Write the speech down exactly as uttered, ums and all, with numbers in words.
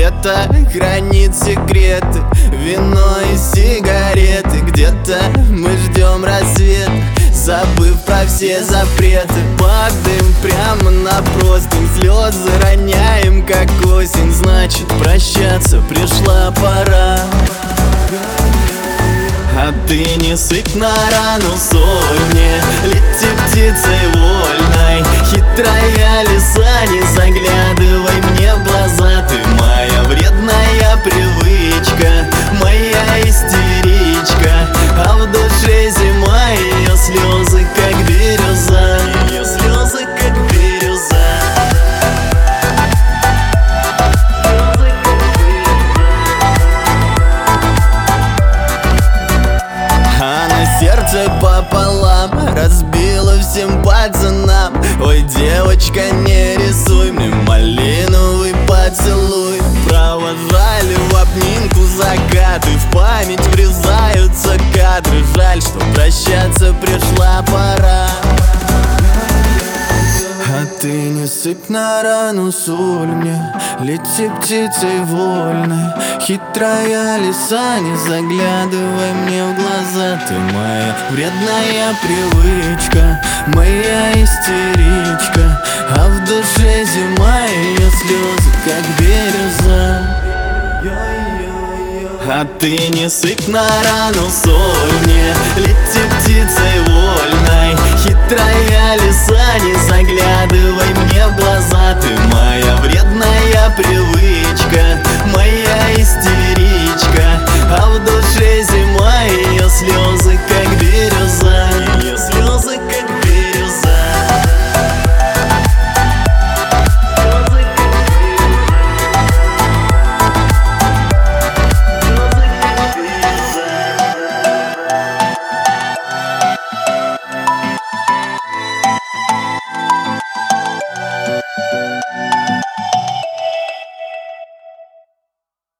где-то хранит секреты, вино и сигареты. Где-то мы ждем рассвет, забыв про все запреты. Падаем прямо на простынь, слезы роняем, как осень. Значит, прощаться пришла пора. А ты не сыпь на рану соль мне, лети птицей вольной. Хитрая лиса, не заглядывай мне в глаза. Ты моя вредная привычка, моя истеричка. А в душе зима, ее слезы как бирюза, ее слезы как бирюза. Сердце пополам разбило всем пацанам. Ой, девочка, не рисуй мне малиновый поцелуй. Провожали в обнимку закаты, в память врезаются кадры. Жаль, что прощаться пришла пора. А ты не сыпь на рану соль мне, лети птицей вольной. Хитрая лиса, не заглядывай мне в глаза. Ты моя вредная привычка, моя истеричка. А в душе зима, ее слезы как бирюза. А ты не сыпь на рану соль мне, лети птицей вольной. Хитрая лиса, не заглядывай мне в глаза. Ты моя вредная привычка, моя истеричка.